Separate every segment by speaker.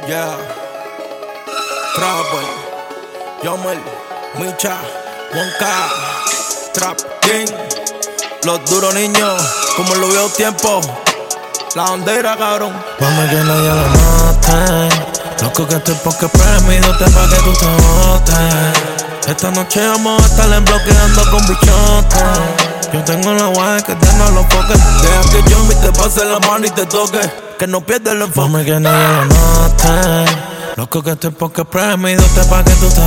Speaker 1: Yeah, Trapper, Yomel, Micha, Wonka, Trap King, los duros niños, como lo veo tiempo, la bandera, cabrón.
Speaker 2: Mami, que nadie lo note. Loco que estoy porque premidote pa' que tú te botes. Esta noche vamos a estar en bloqueando con bichotes. Yo tengo la guay que tengo los poques.
Speaker 1: Deja que yo te pase la mano y te toque, que no pierdas el enfoque.
Speaker 2: Mami, que nadie lo note. Loco que estoy porque premidote pa' que tú te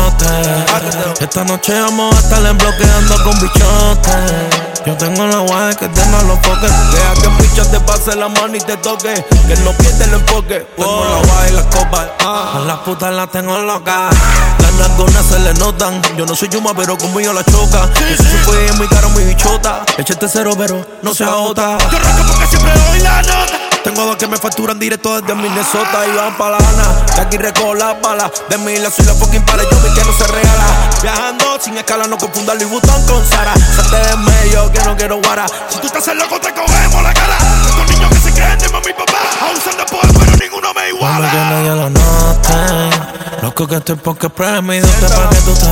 Speaker 2: botes. Esta noche vamos a estar en bloqueando con bichotes. Yo tengo la guay que tengo los poques.
Speaker 1: Deja que Micha te pase la mano y te toque, que no pierdas el enfoque. Tengo la guay y las copas.
Speaker 2: A las putas las tengo locas.
Speaker 1: Las nalgonas se le notan. Yo no soy Yuma, pero conmigo la choca. Eso se fue en mi cara, mi bichota. Échate cero, pero no se agota.
Speaker 3: Yo roco porque siempre doy la nota.
Speaker 1: Tengo dos que me facturan directo desde Minnesota y van pa' La Habana. Que aquí recojo las balas. De mí la soy la fucking para. Yo vi que no se regala. Viajando sin escala, no confunda Louis Vuitton con Sara. Salte de medio que no quiero guara.
Speaker 3: Si tú estás loco te cogemos la cara. Estos niños que se creen de mami y papá, abusan de poder pero ninguno me
Speaker 2: Mami, que
Speaker 3: iguala.
Speaker 2: nadie lo note. Loco que estoy porque premidote pa' que tú te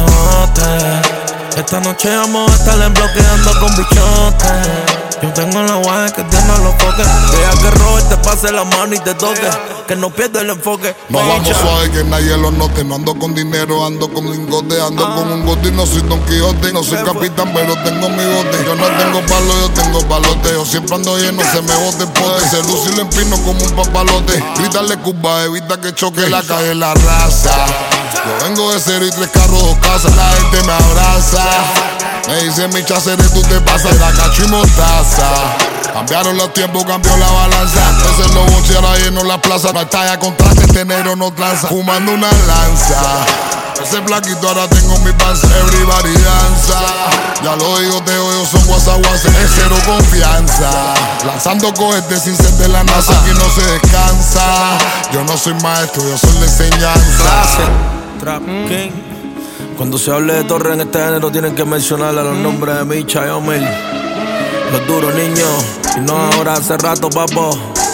Speaker 2: botes. Esta noche vamos a estar en bloqueando con bichotes. Yo tengo la guay que tengo los poques.
Speaker 1: Deja que Robert te pase la mano y te toque, que no pierdas el enfoque.
Speaker 4: No vamos suave que nadie lo note. No ando con dinero, ando con lingote. Ando con un bote y no soy Don Quijote. No soy capitán, pero tengo mi bote. Yo no tengo palo, yo tengo palote. Yo siempre ando lleno, se me bote el pote. Se luce y lo empino como un papalote. Grítale Cuba, evita que choque la calle la raza. Yo vengo de 0 y 3 carros, 2 casas. La gente me abraza. Me dice mi chacere, tú te pasas. Era cacho y mostaza. Cambiaron los tiempos, cambió la balanza. Ese los boches ahora lleno la plaza. No hay talla, contraste, este negro no tranza. Fumando una lanza. Ese plaquito ahora tengo mi panza. Everybody danza. Ya lo digo, te odio, son guasaguas. Es cero confianza. Lanzando cohetes sin ser de la NASA. Aquí no se descansa. Yo no soy maestro, yo soy la enseñanza.
Speaker 1: Trap King. Cuando se hable de Torre en este género tienen que mencionar a los nombres de Micha y Yomel, los duros niños. Y no ahora, hace rato, papo.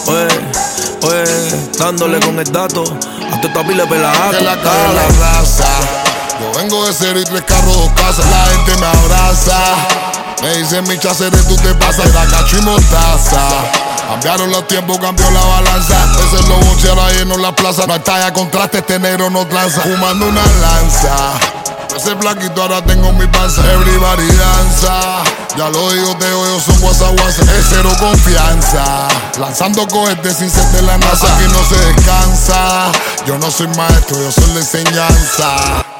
Speaker 1: Oye, dándole con el dato. Hasta esta pila de pelada.
Speaker 4: Que la calle la raza. Yo vengo de 0 y 3 carros, 2 casas. La gente me abraza. Me dicen mi chacere, tú te pasas. Era cacho y mostaza. Cambiaron los tiempos, cambió la balanza. Ese los boches ahora lleno la plaza. No hay talla, contraste, este negro no tranza. Fumando una lanza. Ese plaquito ahora tengo mi panza. Everybody danza. Ya lo digo, te odio, son guasaguas. Es cero confianza. Lanzando cohetes sin ser de la NASA. Aquí no se descansa. Yo no soy maestro, yo soy la enseñanza.